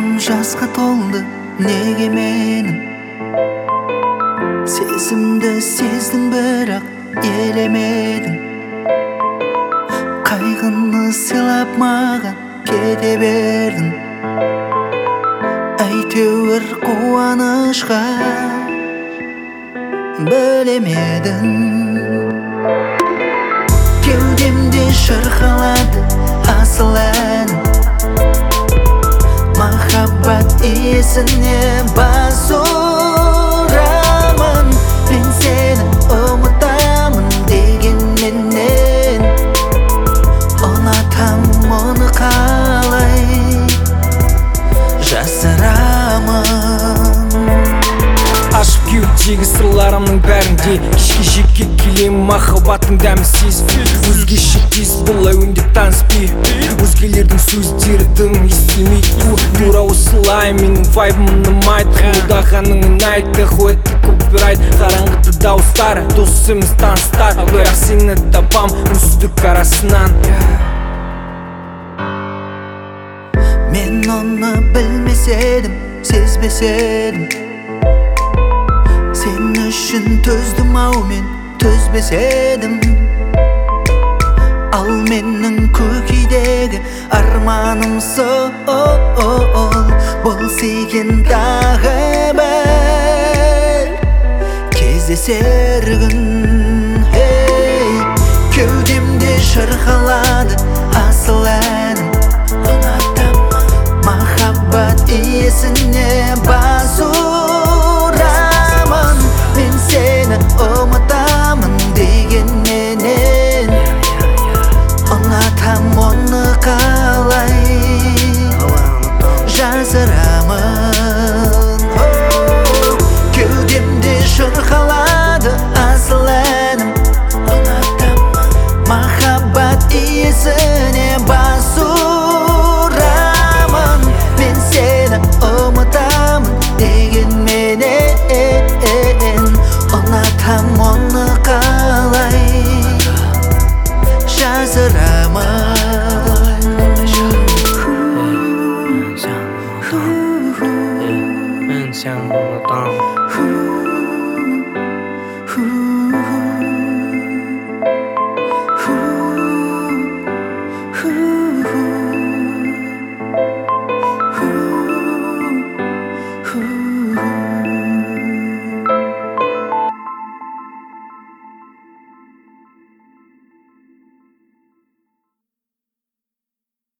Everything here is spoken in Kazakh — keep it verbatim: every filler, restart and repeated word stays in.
Көзім жасқа толды, неге менің? Сезімді сездің, бірақ елемедің. Қайғыны сыйлап маған кете бердің. Әйтеуір қуанышқа бөлемедің. Кеудемде шырқалады асыл әнім. Махаббат иесіне бас ұрамын. Мен сені ұмытамын дегенменен ұнатам, оны қалай жасырамын. Ашып кеудегі сырларымның бәрінде кешке жекке келемін, махаббаттың дәмі сезіп. Өзгеше тез бұл әуенде таныспай, өзгелердің сөздері дым естілмейді. Тура осылай менің вайбым ұнамайды. Қимылдағаның ұнайды, қойды копирайт. Қараңғыда дауыстары дос емес таныстар, бірақ сені табам үнсіздік арасынан. Мен оны білмеседім, сезбеседім. Сен үшін төздім ау, мен төзбеседім. Ал менің көкейдегі арманым сол, бұл сүйген тағы бір кездесер күн. Кеудемде шырқалады асыл әнім. Махаббат иесіне бас ұрамын. Мен сені ұмытамын дегенменен ұнатам, оны қалай жасырамын. Кеудемде шырқалады асыл әнім. Махаббат иесіне бас ұрамын. Мен сені ұмытамын дегенменен ұнатам, оны қалай жасырамын. Мен сені ұнатам.